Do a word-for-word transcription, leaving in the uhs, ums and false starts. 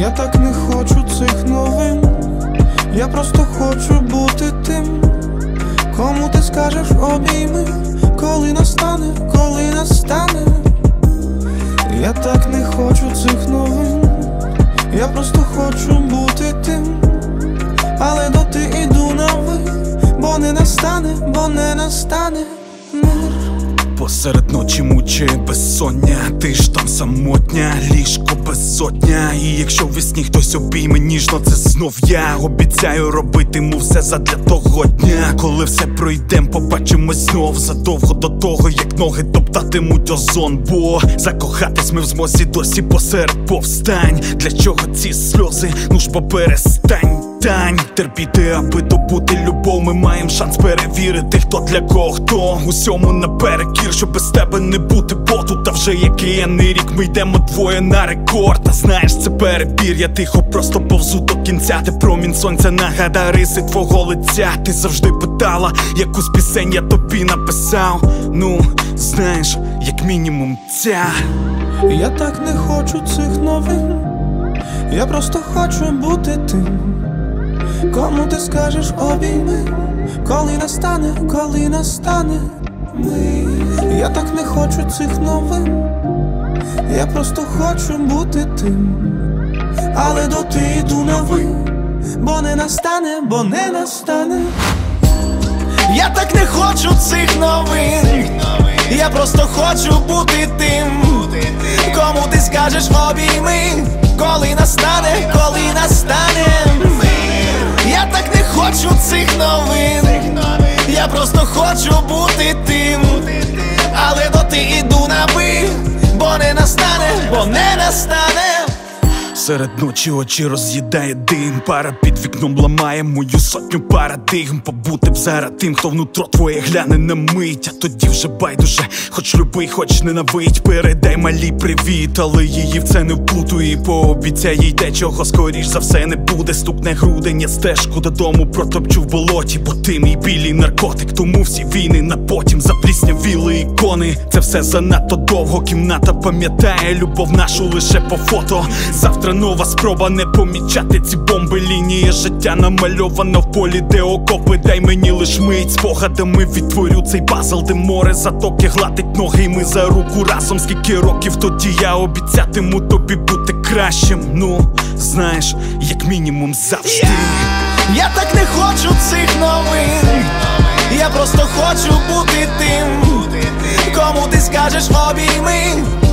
Я так не хочу цих новин, я просто хочу бути тим, кому ти скажеш обійми, коли настане, коли настане. Я так не хочу цих новин, я просто хочу бути тим, але доти іду на ви, бо не настане, бо не настане мир. Посеред ночі мучає безсоння, ти ж там самотня, ліжко безсотня. І якщо весні хтось обійме ніжно, це знов я. Обіцяю робитиму все задля того дня, коли все пройдем, побачимось знов. Задовго до того, як ноги топтатимуть озон. Бо закохатись ми в змозі досі посеред повстань. Для чого ці сльози? Ну ж бо перестань. Тань, терпіти, аби добути любов. Ми маємо шанс перевірити, хто для кого хто. Усьому наперекір, щоб без тебе не бути поту. Та вже який рік ми йдемо двоє на рекорд. А знаєш, це перебір, я тихо просто повзу до кінця. Ти промінь сонця нагадає риси твого лиця. Ти завжди питала, яку з пісень я тобі написав. Ну, знаєш, як мінімум ця. Я так не хочу цих новин, я просто хочу бути тим, кому ти скажеш обійми, коли настане, коли настане мир. Я так не хочу цих новин, я просто хочу бути тим, але доти йду на ви, бо не настане, бо не настане. Я так не хочу цих новин, я просто хочу бути тим, кому ти скажеш обійми, коли настане, коли настане мир. Я так не хочу цих новин, я просто хочу бути тим, але доти іду на ви, бо не настане, бо не настане. Серед ночі очі роз'їдає дим, пара під вікном ламає мою сотню парадигм. Побути б зараз тим, хто внутро твоє гляне на мить. А тоді вже байдуже, хоч любий, хоч ненавидь. Передай малій привіт, але її в це не вплутуй. І пообіцяй їй те, чого скоріш за все не буде. Стукне грудень, я стежку додому протопчу в болоті. Бо ти мій білий наркотик, тому всі війни на потім. Запліснявіли ікони, це все занадто довго. Кімната пам'ятає любов нашу лише по фото. Завтра нова спроба не помічати ці бомби. Лінії життя намальовано в полі, де окопи. Дай мені лиш мить, спогадами відтворю цей пазл, де море затоки гладить ноги, і ми за руку разом. Скільки років тоді я обіцятиму тобі бути кращим. Ну, знаєш, як мінімум завжди. Я, я так не хочу цих новин, я просто хочу бути тим, кому ти скажеш обійми,